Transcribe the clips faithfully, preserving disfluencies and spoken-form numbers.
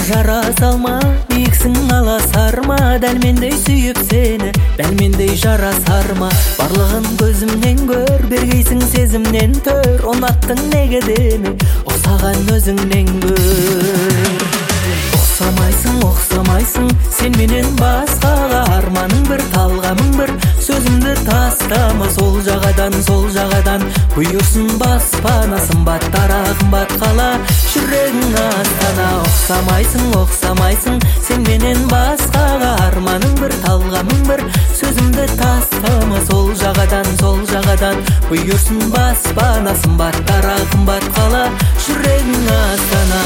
жара салма, биіксің аласарма, дәл мендей сүйіп сені, дәл мендей жарасарма. Барлығын көзімнен көр, бергейсің сезімнен төр, ұнаттың неге демек, ұқсаған өзіңнен көр. Оқсамайсың, оқсамайсың, сен менен басқаға, арманың бір, талғамың бір, сөзімді тастама. Сол жағадан, сол жағадан бұйырсын баспана, сымбат дара, қымбат қала, жүрегің астана. Оқсамайсың, оқсамайсың, сен менен басқаға, арманың бір, талғамың бір, сөзімді тастама. Сол жағадан, сол жағадан бұйырсын баспана, сымбат дара, қымбат қала, жүрегің астана.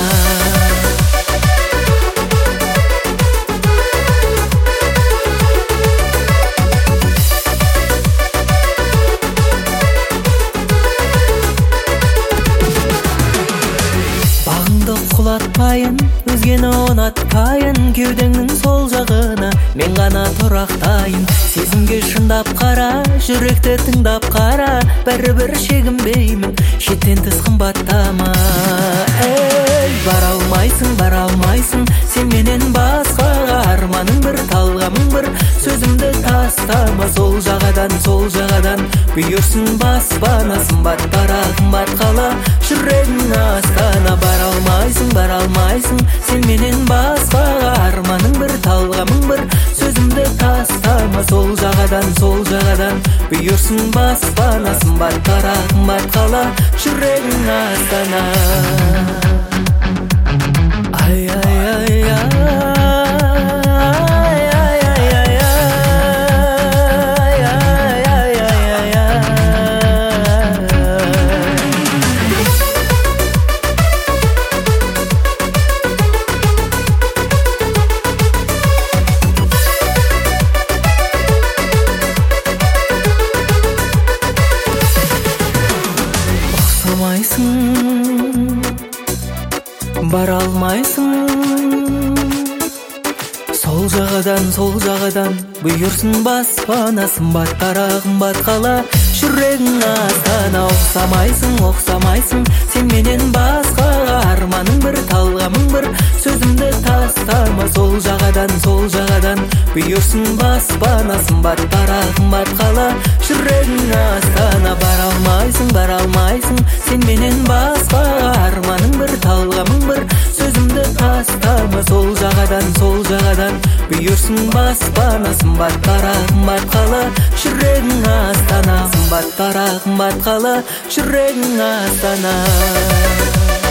Құлатпайын, өзгені ұнатпайын, кеудеңнің сол жағына мен ғана тұрақтайын. Сезімге шындап қара, жүректі тыңдап қара, бәрібір шегінбеймін, шеттен тыс қымбаттама. Эй, бара алмайсың, бара алмайсың, сен менен басқаға, арманың бір, талғамың бір, сөзімді тастама. Сол жағадан, сол жағадан бұйырсын баспана, сымбат дара, қымбат қала, жүрегің астана. Бара алмайсың, бара алмайсың, сен менен басқаға, арманың бір, талғамың бір, сөзімді тастама. Сол жағадан, сол жағадан бұйырсын баспана, сымбат дара, қымбат қала, жүрегің астана. Ай, ай, ай, ай. Бара алмайсың, сол жағадан, сол жағадан бұйырсын баспана, сымбат дара, қымбат қала, жүрегің астана. Оқсамайсың, оқсамайсың, сен менен басқаға, арманың бір, талғамың бір, сөзімді тастама. Сол жағадан, сол жағадан бұйырсын баспана, сымбат дара, қымбат қала, жүрегің астана. Бара алмайсың, бара алмайсың, сен менен басқаға, арманың бір, талғамың бір, сөзімді тастама. Сол жағадан, сол жағадан бұйырсын баспана, сымбат дара, қымбат қала, жүрегің астана. Сымбат дара, қымбат қала, жүрегің астана.